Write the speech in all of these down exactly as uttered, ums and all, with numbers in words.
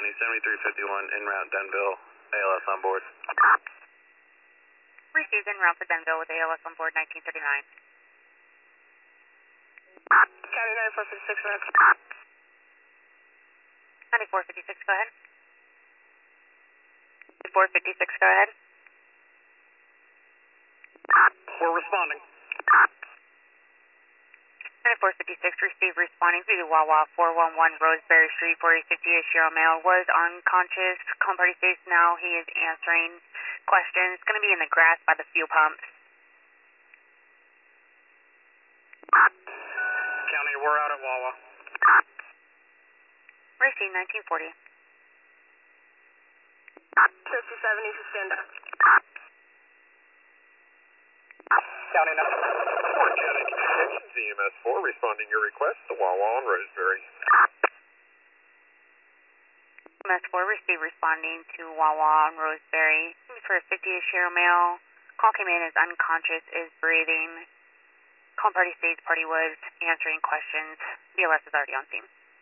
County, seventy-three fifty-one, en route Denville, A L S on board. Received en route for Denville with A L S on board, nineteen thirty-nine. County ninety-four fifty-six, go ahead. ninety-four fifty-six, go ahead. ninety-four fifty-six, go ahead. We're responding. ninety-four fifty-six, received responding to the Wawa four one one Roseberry Street, forty fifty-eight Shiro Male, was unconscious. Home party states now he is answering questions. Going to be in the grass by the fuel pumps. County, we're out at Wawa. Received nineteen forty. fifty-seven, you should stand up. County ninety-four, County Communications, E M S four, responding your request, the Wawa on Roseberry. E M S four received responding to Wawa on Roseberry for fifty-eight Shiro Male. Call came in, is unconscious, is breathing. Home party states party was answering questions. B L S is already on scene.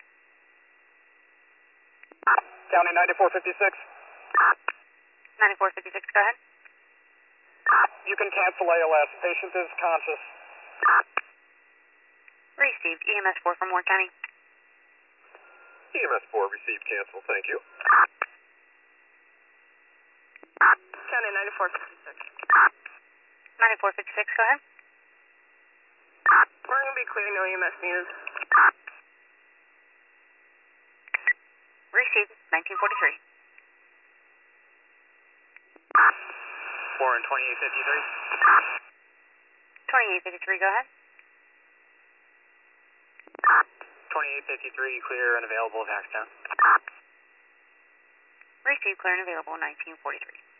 County ninety-four fifty-six. ninety-four fifty-six, go ahead. You can cancel A L S. Patient is conscious. Received E M S four from Warren County. E M S four received cancel, thank you. County ninety-four fifty-six. ninety-four fifty-six, go ahead. We're going to be clear, no E M S needed. Received nineteen forty-three. Warren twenty-eight fifty-three. twenty-eight fifty-three, go ahead. twenty-eight fifty-three, clear and available, Vaxtown. Received clear and available, nineteen forty-three.